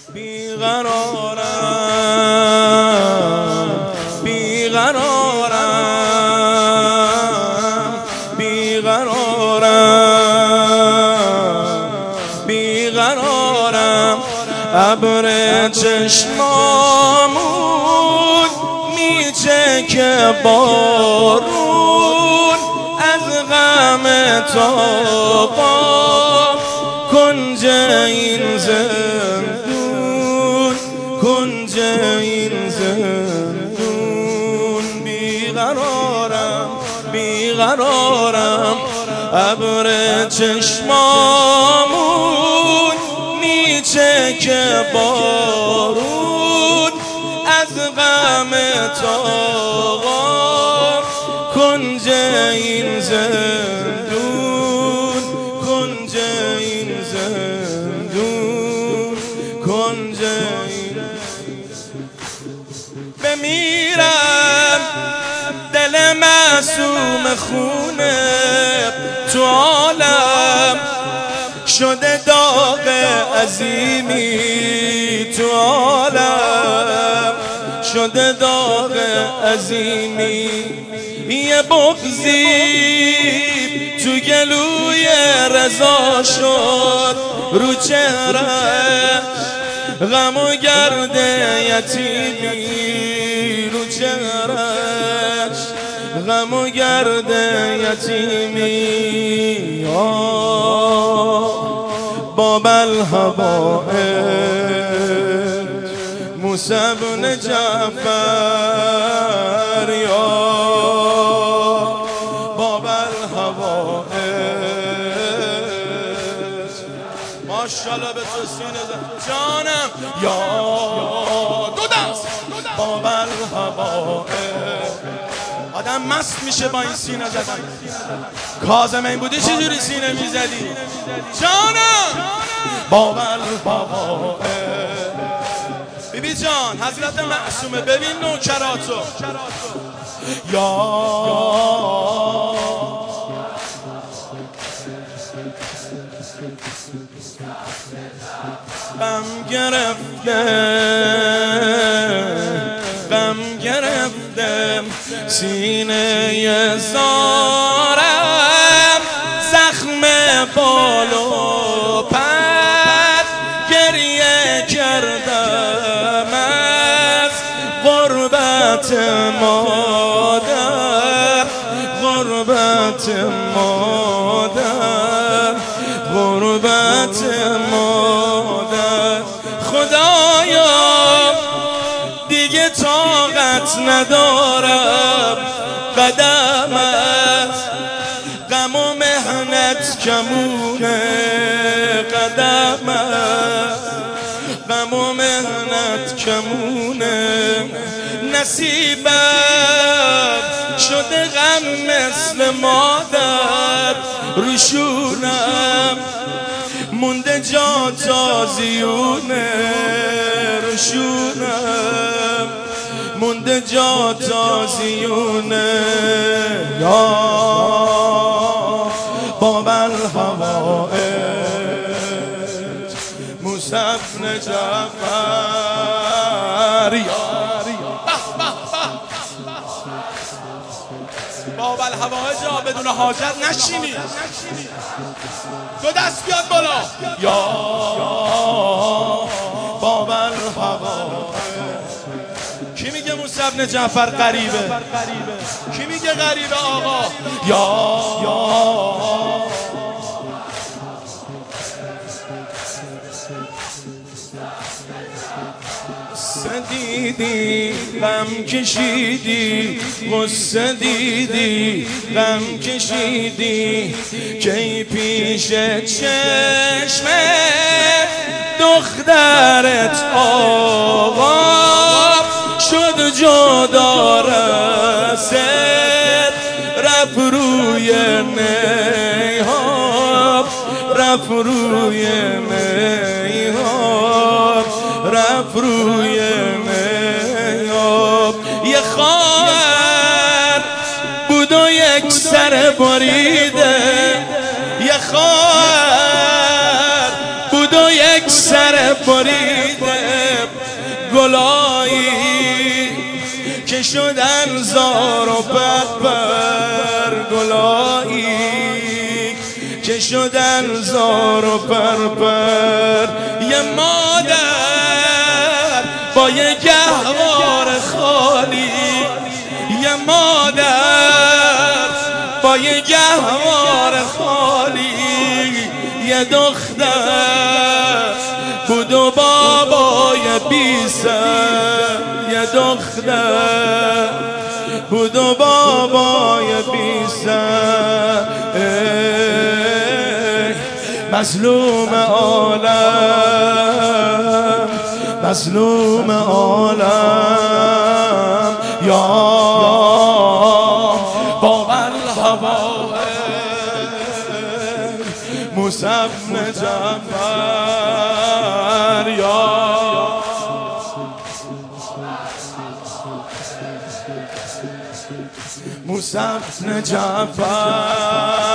بیقرارم بیقرارم بیقرارم بیقرارم ابر چشمامون میچکه بارون از غم تاقا کنج این زندون کنج این زندون بیقرارم بیقرارم ابر چشمامون میچکه بارون از غم تاقا کنج این زندون کنج این زندون کنج این بمیرم دل معصوم خونه تو عالم شده داغ عظیمی تو عالم شده داغ عظیمی یه بغضی تو گلوی رضا شد رو چهرش غم و گرد یتیمی رو چهرش غم و گرد یتیمی باب الهوائج موسی بن جعفر یا باب الهوائج ماشاءالله به تو سینه جانم یا دو دست باب الهوائج آدم مست میشه با این سینه زدن کاظم این بودی چجوری سینه میزدی جانم باب الهوائج بیبی جان حضرت معصومه ببین نوکراتو یا غم گرفته غم گرفته سینه زارم زخم بال و پر گریه کردم از غربت مادر غربت مادر غربت مادر خدایا دیگه طاقت ندارم قدم از غم و مهنت کمونه قدم از غم و مهنت کمونه نصیبم شده غم مثل مادر روشونم مونده جا تازیونه روشونم مونده جا تازیونه یا باب الهوائج موسی بن جعفر یا باب الهوائج بدون حاجت نشینی دو دست بیاد بالا یا باب الهوائج کی میگه موسی بن جعفر غریبه کی میگه غریبه آقا یا دیدی غم کشیدی غصه دیدی غم کشیدی کی پیش چشم دخترت آقا شد جدا رسد رفت روی نیها رفت روی نیها رفت روی نیاب یه خواهر بود و یک سر بریده یه خواهر بود و یک سر بریده گلایی که شدن زار و پرپر، گلایی که شدن زار و پرپر. یه مادر با یه گهوار خالی، یه مادر با یه گهوار خالی، یه دختر بود و بابای بی سر، یه دختر بود و بابای بی سر. مظلوم عالم، مظلوم عالم، یا باور هوا موسی بن جعفر، یا موسی بن جعفر.